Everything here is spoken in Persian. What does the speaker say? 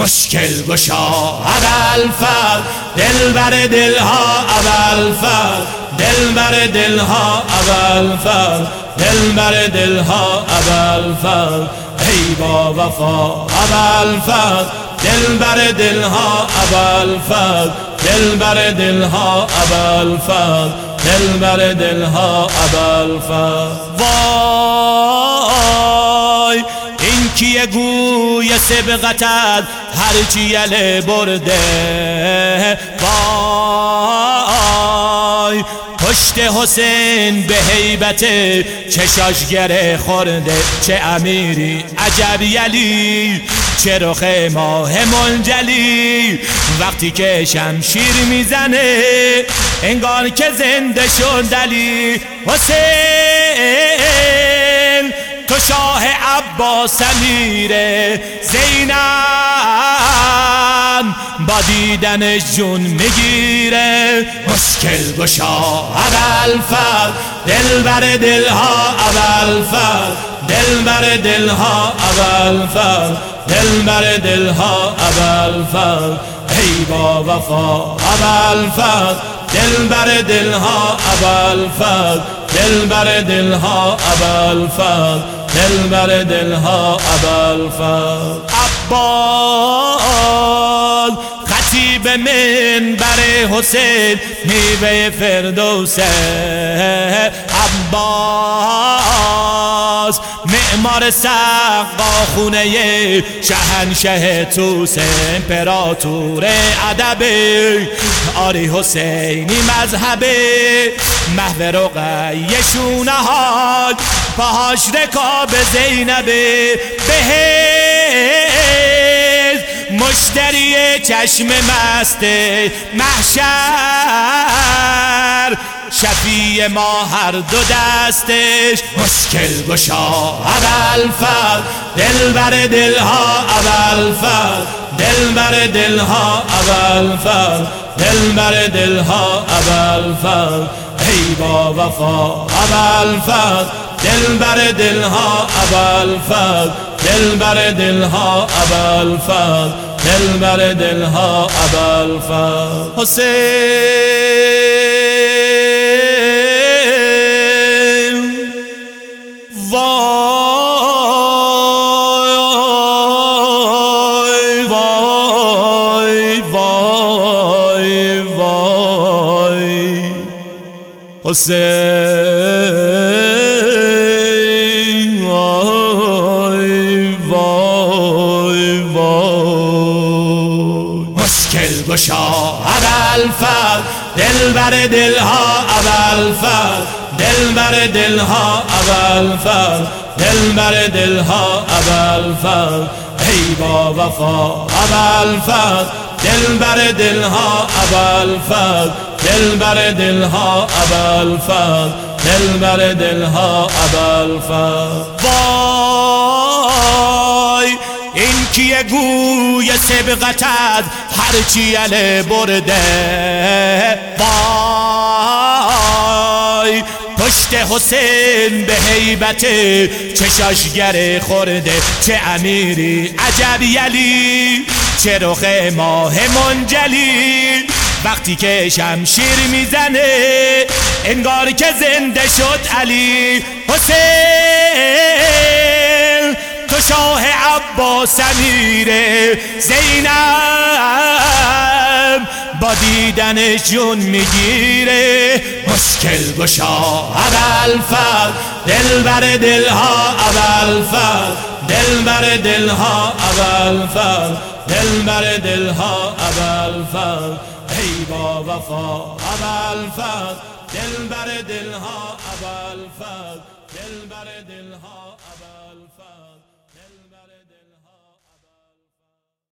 مشکل گشا ابوالفضل، دلبر دلها ابوالفضل، دلبر دلها ابوالفضل، دلبر دلها ابوالفضل، ای با وفا ابوالفضل، دلبر دلها ابوالفضل، دلبر دلها ابوالفضل، دلبر دلها ابوالفضل. وای این کیه گوی سبقتت هرچی یله برده، وای پشت حسین به هیبت چشاش گره خورده، چه امیری عجب یلی، چه رخ ماه منجلی، وقتی که شمشیر میزنه انگار که زنده شد علی. حسین تو شاه عباس امیر زینب، با دیدنش جون میگیره. مشکل گشا ابوالفضل، دلبر دلها ابوالفضل، دلبر دلها ابوالفضل، دلبر دلها ابوالفضل، ای با وفا ابوالفضل، دلبر دلها ابوالفضل، دلبر دلها ابوالفضل، دلبر دلها ابوالفضل. عباس خطیب منبر حسین، میوه فردوسه. عباس معمار سقا خونه شهنشه توسه، امپراتور ادب آری حسینی مذهبه، محو رقیشونه ها پاهاش رکاب زینبه، بهش مشتری چشم مست محشر، شفیع ما هر دو دستش. مشکل گشا ابوالفضل، دلبر دلها ابوالفضل، دلبر دلها ابوالفضل، دلبر دلها ابوالفضل، ای با وفا ابوالفضل، دلبر دلها ابوالفضل، دلبر دلها ابوالفضل، دلبر دلها ابوالفضل. حسین وای وای وای وای، حسین وای وای وای. مشکل گشا ابوالفضل، دلبر دلها ابوالفضل، دلبر دلها ابوالفضل، دلبر دلها ابوالفضل، ای با وفا ابوالفضل، دلبر دلها ابوالفضل، دلبر دلها ابوالفضل، دلبر دلها ابوالفضل. وای این کیه گوی سبقتت هرچی یله برده، وای پشت حسین به هیبت چشاش گره خورده، چه امیری عجب یلی، چه رخ ماه منجلی، وقتی که شمشیر میزنه انگار که زنده شد علی. حسین تو شاه عباس امیر زینب، با دیدنش جون میگیره. مشکل گشا ابوالفضل، دلبر دلها ابوالفضل، دلبر دلها ابوالفضل، دلبر دلها ابوالفضل، ای با وفا ابوالفضل، دلبر دلها ابوالفضل، دلبر دلها ابوالفضل.